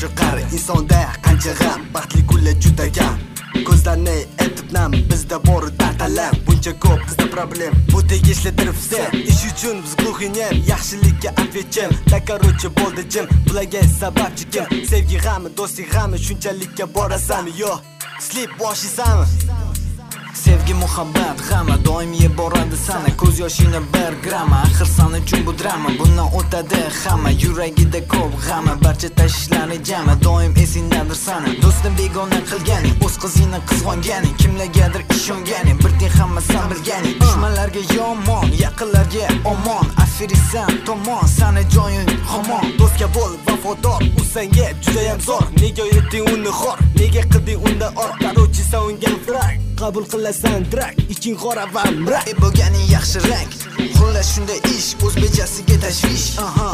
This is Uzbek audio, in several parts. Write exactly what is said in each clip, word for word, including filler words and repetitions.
boshi qari insonda qancha g'am baxtli kunlar juda kam ko'zlarni etib nam bizda bor dartalar buncha ko'p bizda problem bu tegishlidir sen ish uchun biz g'uxinem yaxshilikka atvetchem da короче bo'ldi jim bularga sababchi kim sevgi g'ami do'stlik g'ami shunchalikka borasanmi yo slip boshlaysanmi sevgi muhabbat g'ami doim yeb boradi sana ko'z yoshingni bir gramma axir san uchun bu drama bundan o'tadi hamma yuragida ko'p g'ami barcha tashvishlari jami doim esingdadir sana do'stni begona qilganing o'z qizingni qizg'onganing kimlargadir ishonganing bir teng hammasan bilganing dushmanlarga yomon yaqinlarga omon afirisan tomon sana joying hamon do'stga bo'l vafodor u senga judayam zo'r nega etding uni xor nega qilding unda or короче san unga frak qabul qilasan drak iching qora va mrak bo'lganing yaxshi rang xullas shunday ish o'zbekchasiga tashvish aha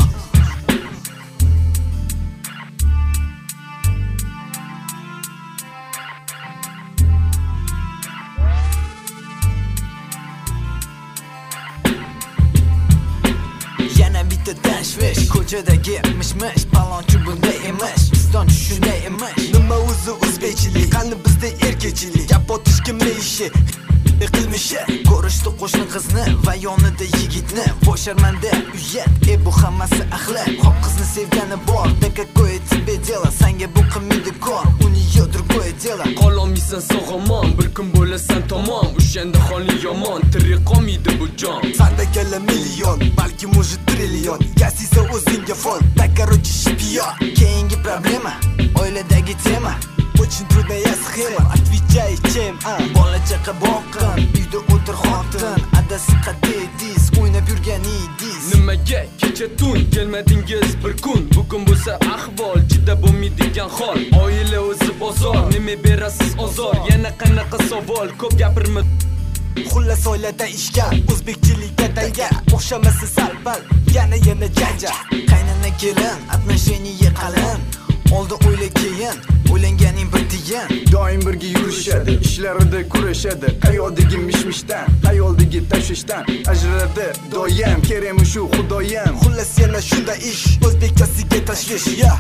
yana bitta tashvish ko'chadagi mish-mish palonchi bunday emish pistonchi shunday emish nima o'zi o'zbekchilik qani bizda erkakchilik gap otish kimning ishi qilmishi ko'rishdi qo'shni qizni va yonida yigitni voy sharmanda uyat e bu hammasi axlat hop qizni sevgani bor da какое тебе дело sanga bu qilmaydi kor uni yo другое дело qololmaysan sog'omon bir kun bo'lasan tamom o'shanda holing yomon tirik qolmaydi bu jon sanda kela million balki может trillion yasisa o'zingga fon da короче shpion keyingi problema oiladagi tema очень трудная схема отвечай чем а bola chaqa boqqin uyda o'tir xotin adasi qatedis o'ynab yurgan idis nimaga kecha tun kelmadingiz bir kun bugun bo'lsa ahvol juda bo'lmaydigan hol oila o'zi bozor nima berasiz ozor yana qanaqa savol ko'p gapirma xullas oilada ishgan o'zbekchilikka tanga o'xshamasa sal-pal yana yana janja qaynana kelin отношение qalin oldi o'yla keyin o'ylanganing bir tiyin doim birga yurishadi ishlarida kurashadi hayoldagi mishmishdan hayoldagi tashvishdan ajraladi doim kerami shu xudoyim xullas yana shunda ish o'zbekchasiga tashvish ya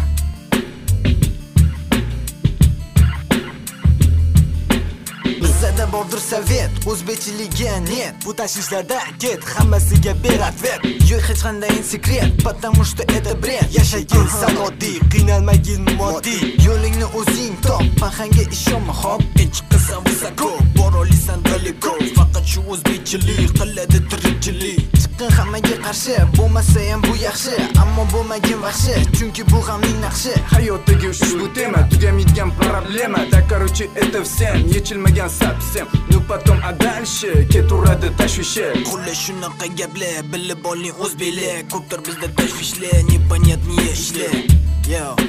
bizda bordir sovet o'zbekchiligiga net bu tashvishlarda ket hammasiga ber atvet yo'q hech qanday sekret потому что это бред yashagin sanodiy qiynalmagin moddiy yo'lingni o'zing top bahanga ishonma hop hech qilsa vысоко bor olasan daleko faqat shu o'zbekchilik qiladi tirikchilik chiqqin hammaga qarshi bo'lmasa ham bu yaxshi ammo bo'lmagin vahshi chunki bu g'amning naqshi hayotdagi ushbu tema tugamaydigan problema da короче это всем yechilmagan sapsem ну потом а дальше ketaveradi tashvishi xullas shunaqa gaplar bilib oling o'zbeklar ko'pdir bizda tashvishlar непонятные ishlar yo